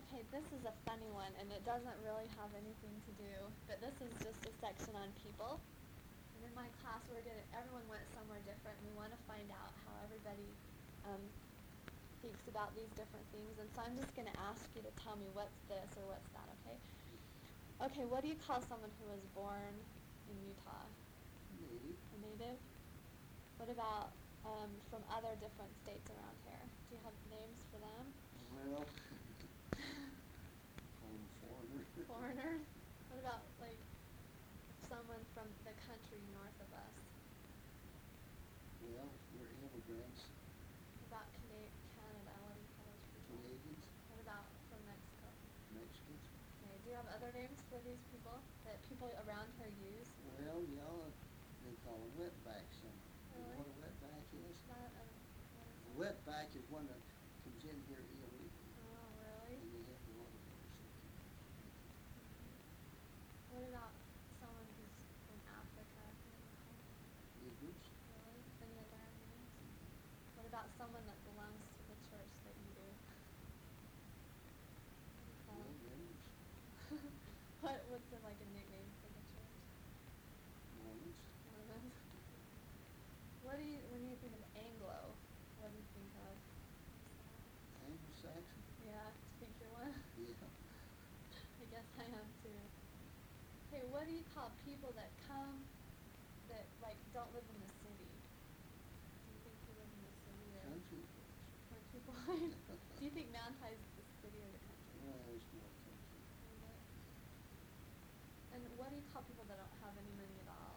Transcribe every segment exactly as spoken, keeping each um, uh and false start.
Okay, this is a funny one, and it doesn't really have anything to do, but this is just a section on people. And in my class, we're gonna, everyone went somewhere different, and we want to find out how everybody um, thinks about these different things. And so I'm just going to ask you to tell me what's this or what's that, okay? Okay, what do you call someone who was born in Utah? Native. A native? What about um, from other different states around here? Do you have names for them? Well, call them foreigners. Foreigners? What about, like, someone from the country north of us? Well, we're immigrants. What about Cana- Canada? What do you call those people? Canadians. What about from Mexico? Mexicans. Okay, do you have other names for these people that people around here use? Well, y'all, they call them wetbacks. Some. You know Really? what a wetback is? Not, um, what is A it? wetback is one that comes in here illegally. Oh, really? And they have a lot of those. What about someone who's from Africa? Negroes. Really? Any other names? What about someone that belongs to the church that you do? What do you call Well, them? members. what, what's the, like a nickname for the church? Mormons. Mormons? What do you, when you think of Anglo, what do you think of? Anglo-Saxon. Yeah, do you think you're one? Yeah. I guess I am too. Hey, what do you call people that come that like don't live in the city? Do you think you live in the city or Country folks. country boy? Do you think Mount High is the city or the country? Well, it's more country. Is it? And what do you call people that don't have any money at all?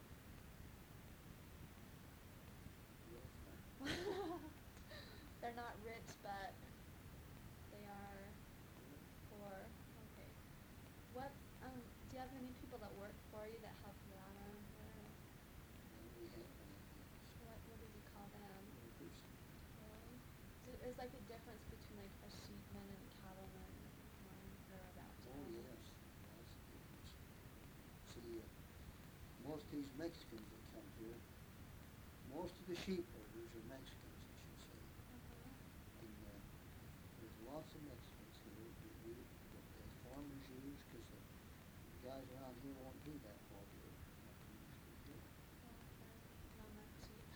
Welfare. They're not rich, but they are poor. Okay. What um do you have any people that work for you that help you out around here? And we have landlords. What what did you call them? Workers. Really? So there's like a difference between like a sheepman and a cattleman or a rancher. Oh, yes. That's the difference. See, uh, most of these Mexicans that come here, most of the sheep herders are Mexicans, I should say. Uh-huh. And uh, there's lots of Mexicans here that we, that as farmers use, because the guys around here won't do that for you. Not too much to do. Okay. Not much sheep.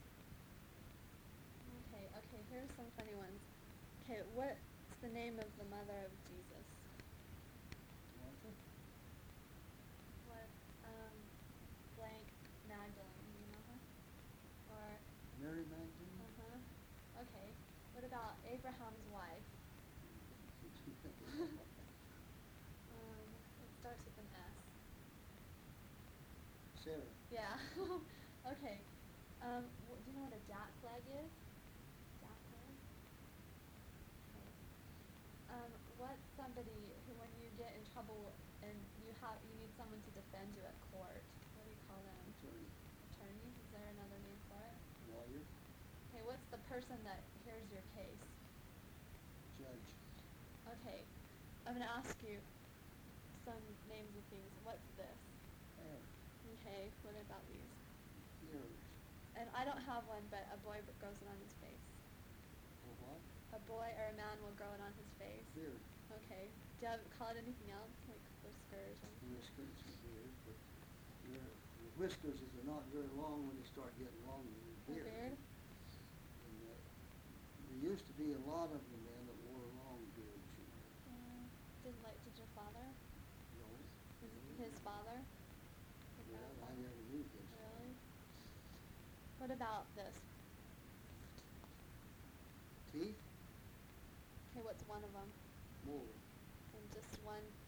okay, okay, here's some funny ones. Okay, what's the name of the mother of Jesus? Martha? What, um, blank Magdalene, do you know her? Or, Mary Magdalene? uh-huh. Okay, what about Abraham's wife? um, it starts with an S. Sarah. Yeah. okay. Um, wh- do you know what a jack flag is? Jack flag? Okay. Um, what's somebody who, when you get in trouble and you have you need someone to defend you at court, what do you call them? Attorney. Attorney? Is there another name for it? Lawyer. Okay, what's the person that hears your case? Judge. Okay, I'm gonna ask you some names of things. What's this? Hair. Okay, what about these? Ears. And I don't have one, but a boy b- grows it on his face. Or what? A boy or a man will grow it on his face. Beard. Okay. Do you have, call it anything else, like whiskers or anything? Whiskers and beard, but your the whiskers is are not very long when they start getting longer than A beard. beard? And uh, there used to be a lot of the men that wore long beards, you know. Uh, did like did your father? No. His, his father? Your Well, I grandfather? never knew his. Really? What about this? Teeth? Okay, what's one of them? Molar. And just one